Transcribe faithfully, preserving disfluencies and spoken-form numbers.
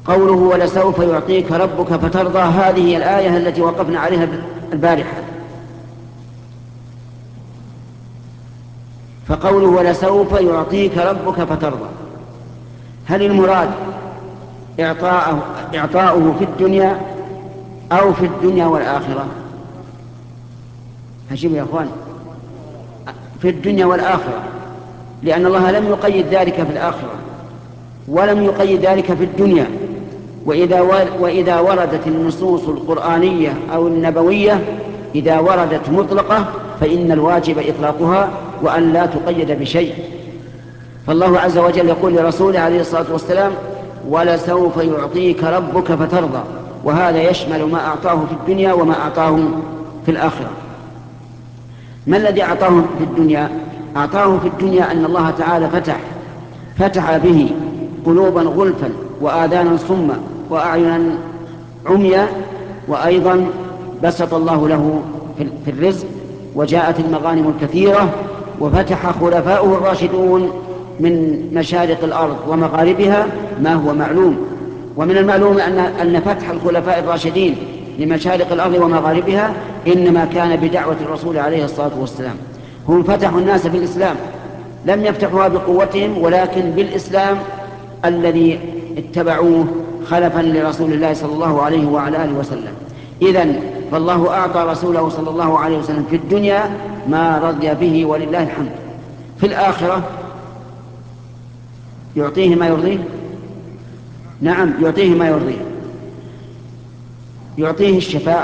قوله ولسوف يعطيك ربك فترضى، هذه هي الآية التي وقفنا عليها البارحة. فقوله ولسوف يعطيك ربك فترضى، هل المراد إعطاؤه, إعطاؤه في الدنيا أو في الدنيا والآخرة؟ هشيب يا أخوان، في الدنيا والآخرة، لأن الله لم يقيد ذلك في الآخرة ولم يقيد ذلك في الدنيا. وإذا, وإذا وردت النصوص القرآنية أو النبوية إذا وردت مطلقة فإن الواجب إطلاقها وأن لا تقيد بشيء. فالله عز وجل يقول لرسوله عليه الصلاة والسلام ولسوف يعطيك ربك فترضى، وهذا يشمل ما أعطاه في الدنيا وما أعطاه في الآخرة. ما الذي أعطاه في الدنيا؟ أعطاه في الدنيا أن الله تعالى فتح فتح به قلوبا غلفا وآذانا صما وأعينا عميا، وأيضا بسط الله له في الرزق وجاءت المغانم الكثيرة، وفتح خلفاؤه الراشدون من مشارق الأرض ومغاربها ما هو معلوم. ومن المعلوم أن, أن فتح الخلفاء الراشدين لمشارق الأرض ومغاربها إنما كان بدعوة الرسول عليه الصلاة والسلام. هم فتحوا الناس بالإسلام، لم يفتحوها بقوتهم ولكن بالإسلام الذي اتبعوه خلفا لرسول الله صلى الله عليه وعلى آله وسلم. إذن فالله أعطى رسوله صلى الله عليه وسلم في الدنيا ما رضي به ولله الحمد. في الآخرة يعطيه ما يرضيه، نعم يعطيه ما يرضيه، يعطيه الشفاعة